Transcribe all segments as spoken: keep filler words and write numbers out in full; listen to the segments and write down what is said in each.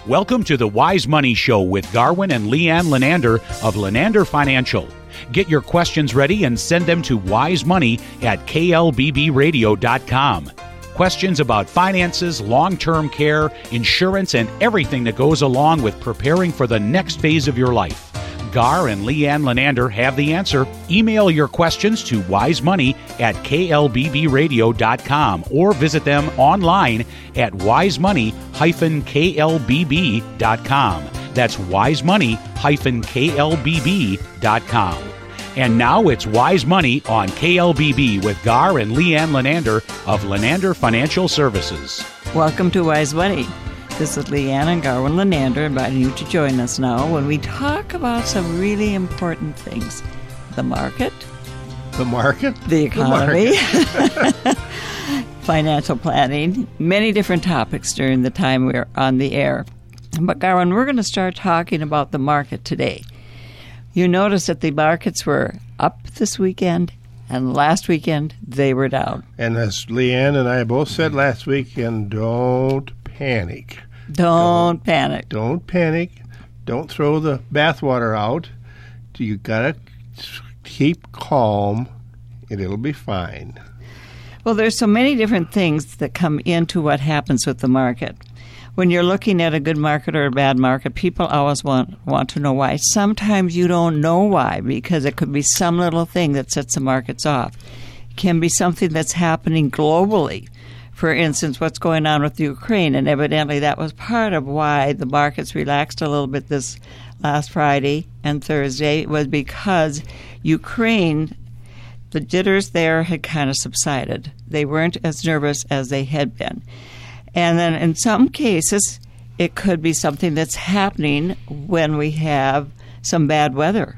Welcome to the Wise Money Show with Garwin and Leanne Lenander of Lenander Financial. Get your questions ready and send them to wisemoney at k l b b radio dot com. Questions about finances, long-term care, insurance, and everything that goes along with preparing for the next phase of your life. Gar and Leanne Lenander have the answer. Email your questions to wisemoney at k l b b radio dot com or visit them online at wisemoney dash k l b b dot com. That's wisemoney dash k l b b dot com. And now it's Wise Money on K L B B with Gar and Leanne Lenander of Lenander Financial Services. Welcome to Wise Money. This is Leanne and Garwin Lenander inviting you to join us now when we talk about some really important things. The market. The market? The economy. The market. Financial planning. Many different topics during the time we're on the air. But Garwin, we're going to start talking about the market today. You notice that the markets were up this weekend, and last weekend they were down. And as Leanne and I both said last weekend, don't panic. Don't, don't panic. Don't panic. Don't throw the bathwater out. You got to keep calm, and it'll be fine. Well, there's so many different things that come into what happens with the market. When you're looking at a good market or a bad market, people always want, want to know why. Sometimes you don't know why, because it could be some little thing that sets the markets off. It can be something that's happening globally. For instance, what's going on with Ukraine, and evidently that was part of why the markets relaxed a little bit this last Friday and Thursday, was because Ukraine, the jitters there had kind of subsided. They weren't as nervous as they had been. And then in some cases, it could be something that's happening when we have some bad weather,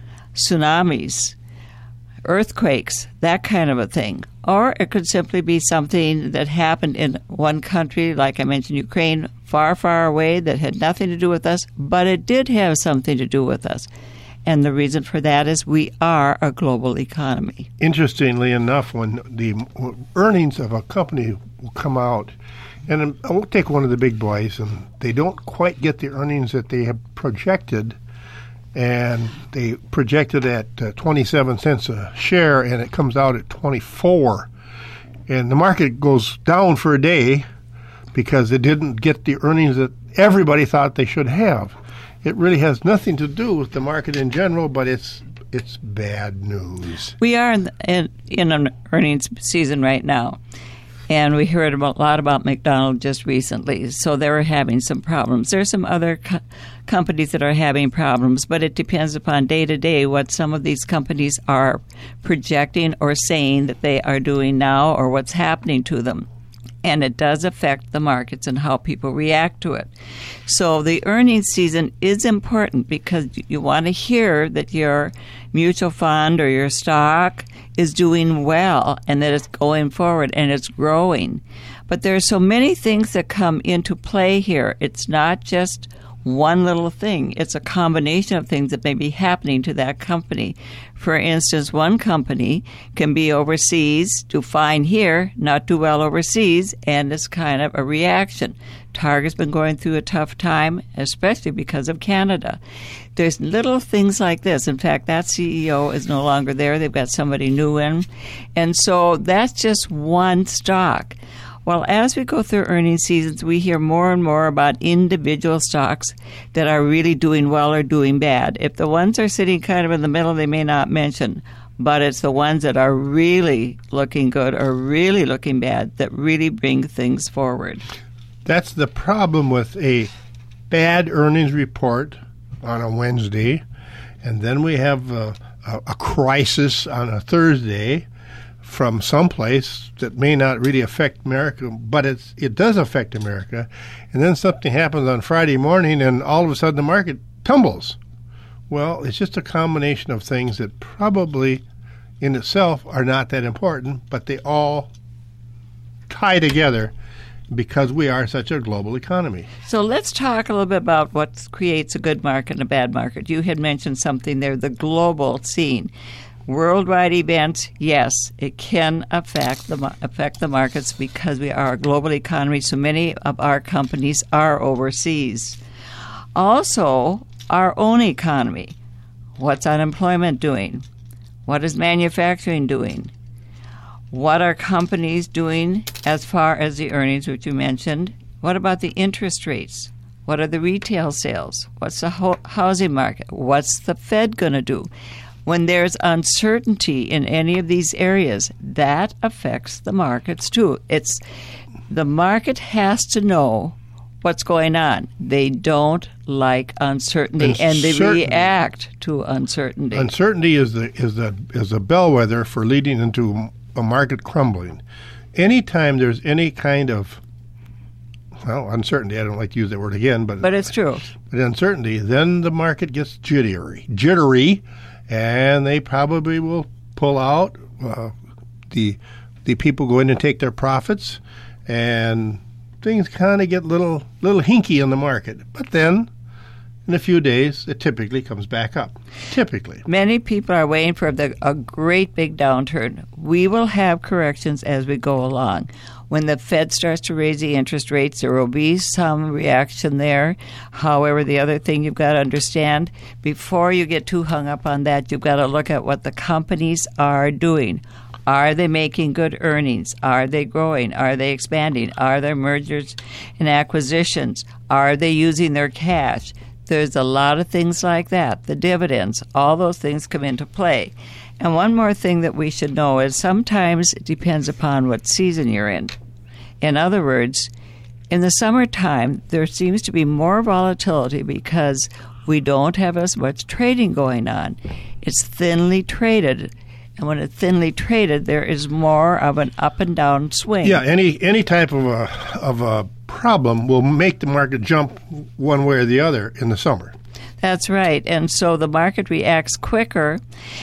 tsunamis, earthquakes, that kind of a thing. Or it could simply be something that happened in one country, like I mentioned, Ukraine, far, far away, that had nothing to do with us, but it did have something to do with us. And the reason for that is we are a global economy. Interestingly enough, when the earnings of a company will come out, and I won't take one of the big boys, and they don't quite get the earnings that they have projected, and they projected at uh, twenty-seven cents a share, and it comes out at twenty-four. And the market goes down for a day because it didn't get the earnings that everybody thought they should have. It really has nothing to do with the market in general, but it's it's bad news. We are in, in, in an earnings season right now. And we heard about, a lot about McDonald's just recently, so they were having some problems. There are some other co- companies that are having problems, but it depends upon day to day what some of these companies are projecting or saying that they are doing now or what's happening to them. And it does affect the markets and how people react to it. So the earnings season is important because you want to hear that your mutual fund or your stock is doing well and that it's going forward and it's growing. But there are so many things that come into play here. It's not just one little thing. It's a combination of things that may be happening to that company. For instance, one company can be overseas, do fine here, not do well overseas, and it's kind of a reaction. Target's been going through a tough time, especially because of Canada. There's little things like this. In fact, that C E O is no longer there. They've got somebody new in. And so that's just one stock. Well, as we go through earnings seasons, we hear more and more about individual stocks that are really doing well or doing bad. If the ones are sitting kind of in the middle, they may not mention, but it's the ones that are really looking good or really looking bad that really bring things forward. That's the problem with a bad earnings report on a Wednesday, and then we have a, a, a crisis on a Thursday from someplace that may not really affect America, but it's, it does affect America. And then something happens on Friday morning, and all of a sudden the market tumbles. Well, it's just a combination of things that probably in itself are not that important, but they all tie together because we are such a global economy. So let's talk a little bit about what creates a good market and a bad market. You had mentioned something there, the global scene. Worldwide events, yes, it can affect the affect the markets because we are a global economy. So many of our companies are overseas. Also, our own economy. What's unemployment doing? What is manufacturing doing? What are companies doing as far as the earnings, which you mentioned? What about the interest rates? What are the retail sales? What's the ho- housing market? What's the Fed going to do? When there's uncertainty in any of these areas, that affects the markets too. It's the market has to know what's going on. They don't like uncertainty, and they react to uncertainty. Uncertainty is the is the is a bellwether for leading into a market crumbling. Anytime there's any kind of well, uncertainty, I don't like to use that word again, but but it's true. But uncertainty, then the market gets jittery, jittery, and they probably will pull out. Uh, the the people go in and take their profits, and things kind of get little little hinky in the market. But then, in a few days, it typically comes back up. Typically. Many people are waiting for the, a great big downturn. We will have corrections as we go along. When the Fed starts to raise the interest rates, there will be some reaction there. However, the other thing you've got to understand, before you get too hung up on that, you've got to look at what the companies are doing. Are they making good earnings? Are they growing? Are they expanding? Are there mergers and acquisitions? Are they using their cash? There's a lot of things like that. The dividends, all those things come into play. And one more thing that we should know is sometimes it depends upon what season you're in. In other words, in the summertime, there seems to be more volatility because we don't have as much trading going on. It's thinly traded. And when it's thinly traded, there is more of an up and down swing. Yeah, any any type of a of a problem will make the market jump one way or the other in the summer. That's right. And so the market reacts quicker,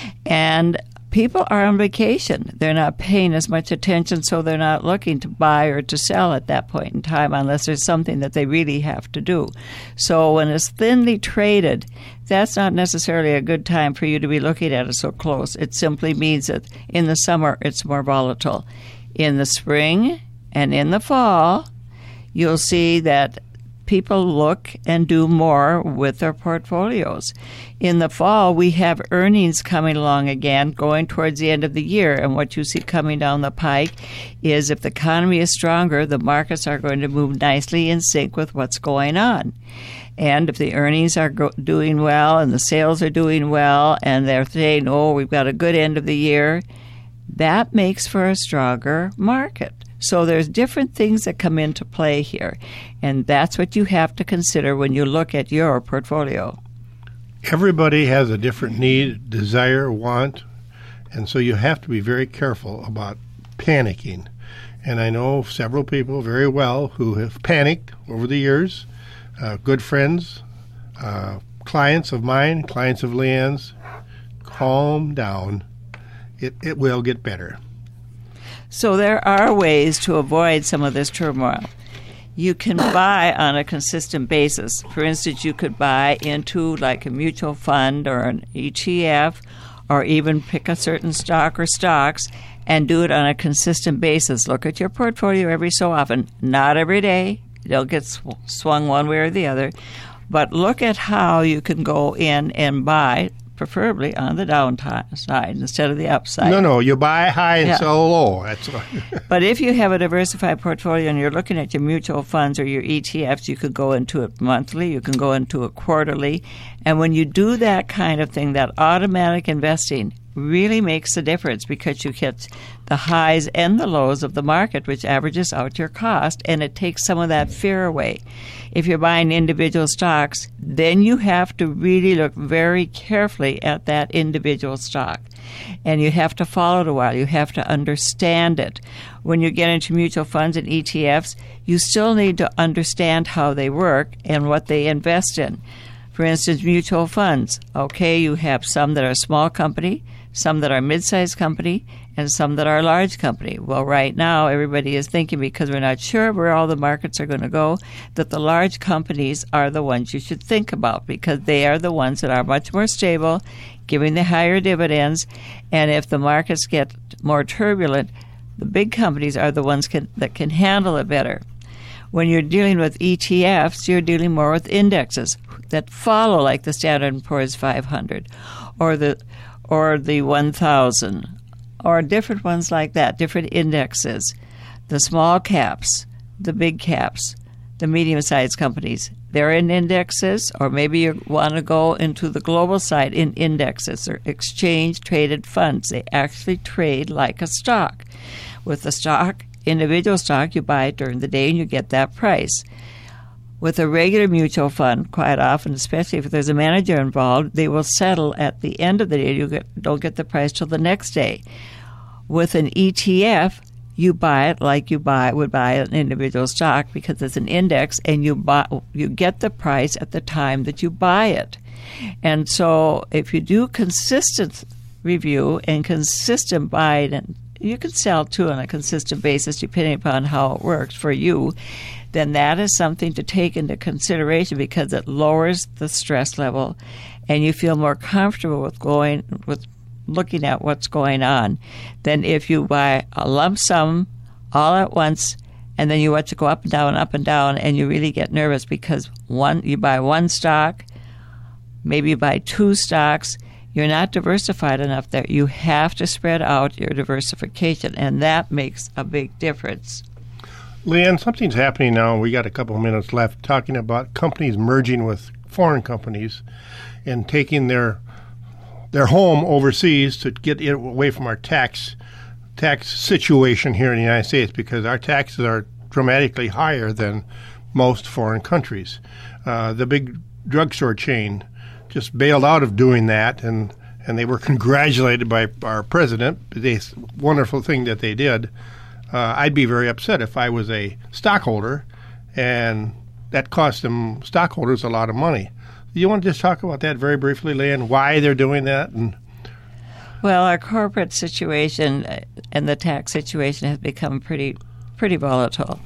and people are on vacation. They're not paying as much attention, so they're not looking to buy or to sell at that point in time unless there's something that they really have to do. So when it's thinly traded, that's not necessarily a good time for you to be looking at it so close. It simply means that in the summer it's more volatile. In the spring and in the fall, you'll see that people look and do more with their portfolios. In the fall, we have earnings coming along again, going towards the end of the year. And what you see coming down the pike is if the economy is stronger, the markets are going to move nicely in sync with what's going on. And if the earnings are go- doing well and the sales are doing well and they're saying, oh, we've got a good end of the year, that makes for a stronger market. So there's different things that come into play here, and that's what you have to consider when you look at your portfolio. Everybody has a different need, desire, want, and so you have to be very careful about panicking. And I know several people very well who have panicked over the years, uh, good friends, uh, clients of mine, clients of Leanne's. Calm down. It, it will get better. So there are ways to avoid some of this turmoil. You can buy on a consistent basis. For instance, you could buy into like a mutual fund or an E T F, or even pick a certain stock or stocks and do it on a consistent basis. Look at your portfolio every so often, not every day. They'll get sw- swung one way or the other. But look at how you can go in and buy, preferably on the downside instead of the upside. No, no, you buy high and Yeah. sell low. That's But if you have a diversified portfolio and you're looking at your mutual funds or your E T Fs, you could go into it monthly, you can go into it quarterly. And when you do that kind of thing, that automatic investing really makes a difference because you get the highs and the lows of the market, which averages out your cost, and it takes some of that fear away. If you're buying individual stocks, then you have to really look very carefully at that individual stock. And you have to follow it a while. You have to understand it. When you get into mutual funds and E T Fs, you still need to understand how they work and what they invest in. For instance, mutual funds. Okay, you have some that are small company, some that are mid-sized company, and some that are large company. Well, right now, everybody is thinking, because we're not sure where all the markets are going to go, that the large companies are the ones you should think about, because they are the ones that are much more stable, giving the higher dividends, and if the markets get more turbulent, the big companies are the ones can, that can handle it better. When you're dealing with E T Fs, you're dealing more with indexes that follow, like the Standard and Poor's five hundred or the or the one thousand, or different ones like that, different indexes. The small caps, the big caps, the medium-sized companies, they're in indexes, or maybe you want to go into the global side in indexes or exchange-traded funds. They actually trade like a stock. With the stock, individual stock, you buy it during the day and you get that price. With a regular mutual fund, quite often, especially if there's a manager involved, they will settle at the end of the day. You get, don't get the price till the next day. With an E T F, you buy it like you buy would buy an individual stock, because it's an index, and you buy you get the price at the time that you buy it. And so, if you do consistent review and consistent buying, and you can sell too on a consistent basis, depending upon how it works for you, then that is something to take into consideration, because it lowers the stress level, and you feel more comfortable with going with looking at what's going on than if you buy a lump sum all at once, and then you watch it go up and down, up and down, and you really get nervous because one you buy one stock, maybe you buy two stocks. You're not diversified enough there. You have to spread out your diversification, and that makes a big difference. Leanne, something's happening now. We got a couple of minutes left, talking about companies merging with foreign companies and taking their their home overseas to get it away from our tax tax situation here in the United States, because our taxes are dramatically higher than most foreign countries. Uh, the big drugstore chain just bailed out of doing that, and, and they were congratulated by our president. It's a wonderful thing that they did. Uh, I'd be very upset if I was a stockholder, and that cost them stockholders a lot of money. Do you want to just talk about that very briefly, Leanne, why they're doing that? And Well, our corporate situation and the tax situation has become pretty pretty volatile.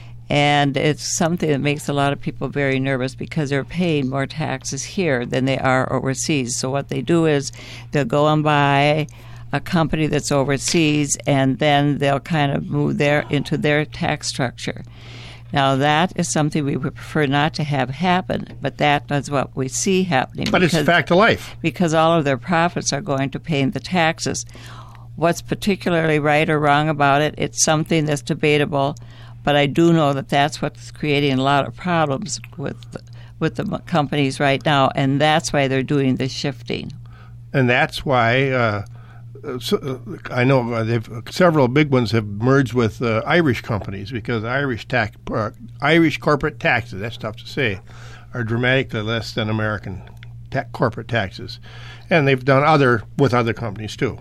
And it's something that makes a lot of people very nervous, because they're paying more taxes here than they are overseas. So what they do is they'll go and buy a company that's overseas, and then they'll kind of move their into their tax structure. Now, that is something we would prefer not to have happen, but that is what we see happening. But because, it's a fact of life. Because all of their profits are going to paying the taxes. What's particularly right or wrong about it, it's something that's debatable, but I do know that that's what's creating a lot of problems with the, with the companies right now, and that's why they're doing the shifting. And that's why uh, so, uh, I know uh, they've, uh, several big ones have merged with uh, Irish companies, because Irish tax, uh, Irish corporate taxes, that's tough to say, are dramatically less than American ta- corporate taxes. And they've done other with other companies too.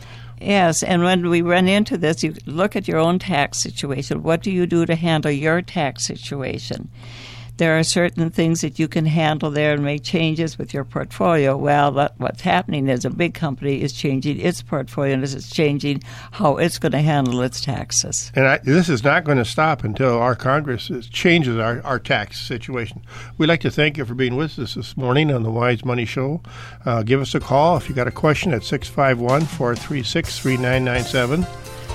Yes, and when we run into this, you look at your own tax situation. What do you do to handle your tax situation? There are certain things that you can handle there and make changes with your portfolio. Well, that, what's happening is a big company is changing its portfolio, and it's changing how it's going to handle its taxes. And I, this is not going to stop until our Congress changes our, our tax situation. We'd like to thank you for being with us this morning on the Wise Money Show. Uh, give us a call if you got a question at six five one, four three six, three nine nine seven.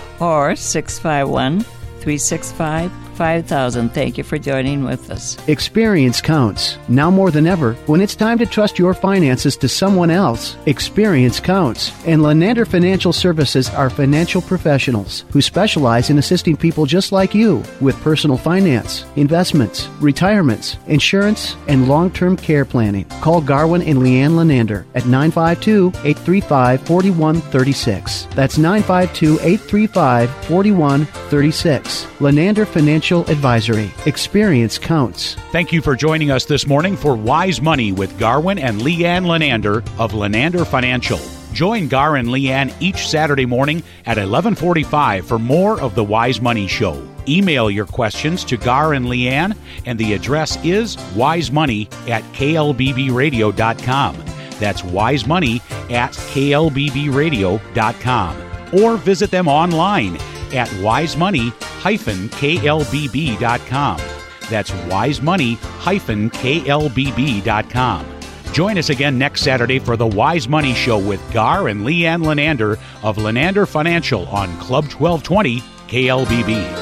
Or six five one, three six five, five thousand. Thank you for joining with us. Experience counts. Now more than ever, when it's time to trust your finances to someone else, experience counts. And Lenander Financial Services are financial professionals who specialize in assisting people just like you with personal finance, investments, retirements, insurance, and long-term care planning. Call Garwin and Leanne Lenander at nine five two, eight three five, four one three six. That's nine five two, eight three five, four one three six. Lenander Financial Advisory. Experience counts. Thank you for joining us this morning for Wise Money with Garwin and Leanne Lenander of Lenander Financial. Join Gar and Leanne each Saturday morning at eleven forty-five for more of the Wise Money Show. Email your questions to Gar and Leanne, and the address is wisemoney at k l b b radio dot com. That's wisemoney at K L B B radio dot com. Or visit them online at wisemoney dash K L B B dot com. That's wisemoney dash K L B B dot com. Join us again next Saturday for the Wise Money Show with Gar and Leanne Lenander of Lenander Financial on Club twelve twenty K L B B.